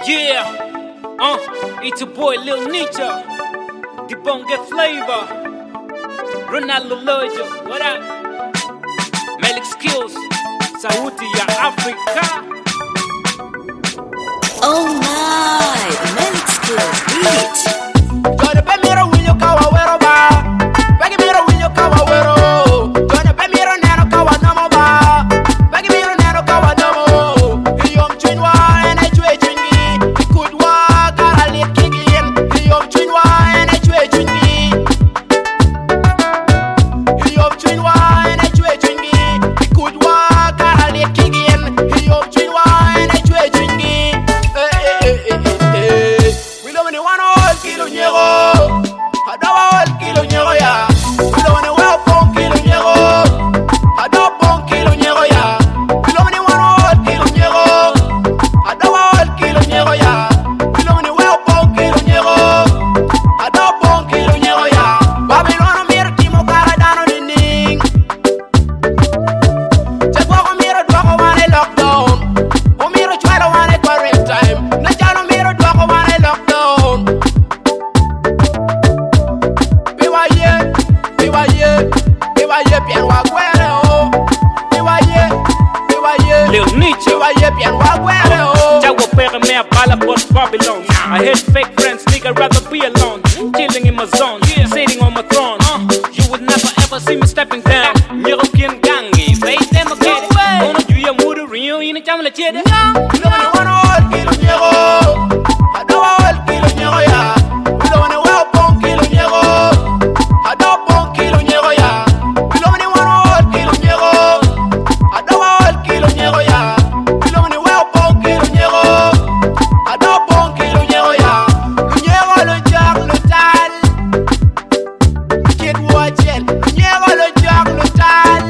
It's your boy Lil Nietzsche, the Bonge Flavor, Ronaldo Lojo, what up? Melik Skills, Sauti ya Africa. Oh my, Melik Skills beat. Johnny Pemiro winyo kawa wero ba, Pegi miro winyo kawa wero. Johnny Pemiro neno kawa nomo ba, Pegi miro neno kawa nomo. Iyom chunwa ene chwe chungi, ikudwa karalit kigin. Iyom chunwa ene chwe chungi, Iyom chunwa ene chwe chungi, ikudwa karalit kigin. Iyom chunwa ene chwe chungi. We don't want all kilo nyego. Adawa all kilo nyego ya. We don't want pon kilo nyego. Adawa pon kilo nyego ya. We don't want all kilo nyego. Adawa all kilo nyego ya. We don't want pon kilo nyego. Adawa pon kilo nyego ya. Babylon mir timo kara dano nining. Chekwa ko miro dwa ko wane lockdown. O miro chwalo wane quarantine. Na jalo miro dwa ko wane lockdown. Biwaye, bien wagwere o. Biwaye, Lil Nietzsche, bien wagwere o. Jago pere me a bala por Babylon. I hate fake friends, nigga, rather be alone. Chilling in my zone, sitting on my throne. You would never ever see me stepping down. European gangi, say them again. Ono juya mudu rio, yini chamla chede. We don't want all kilo nyego. Adawa all kilo nyego ya. We don't want pon kilo nyego. Adawa pon kilo nyego ya. We don't want all kilo nyego. Adawa all kilo nyego ya. We don't want pon kilo nyego. Adawa pon kilo nyego ya. Nyego lo jak lo tal. Kid wachel. Nyego lo jak lo tal.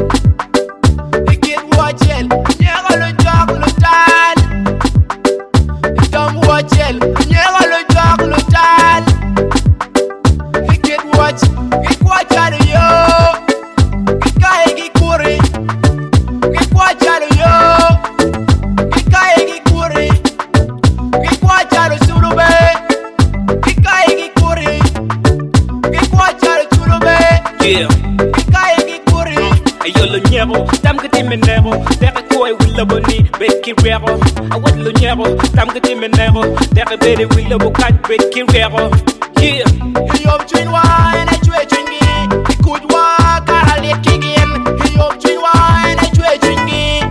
Kid wachel. Nyego lo jak lo tal. Dom wachel. Nyego lo jak lo tal. Kid watch. Kid wachel yo. Kikae kikuri. Kid wachel yo. Kikae kikuri. Kid wachel sulube. Kikae kikuri. Kid wachel sulube. Yeah. Kikae kikuri. Ayo lo nyero, tam que te menero, tere koi willa boni, beki rero. Awat lo nyero, tam que te menero, tere bere willa bokat, beki rero. Yeah. Iyom chunwa ene chwe chungi, ikudwa karalit kigin. Iyom chunwa ene chwe chungi.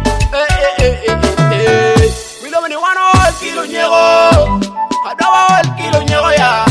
We don't want all kilo nyego. Adawa all kilo nyego ya.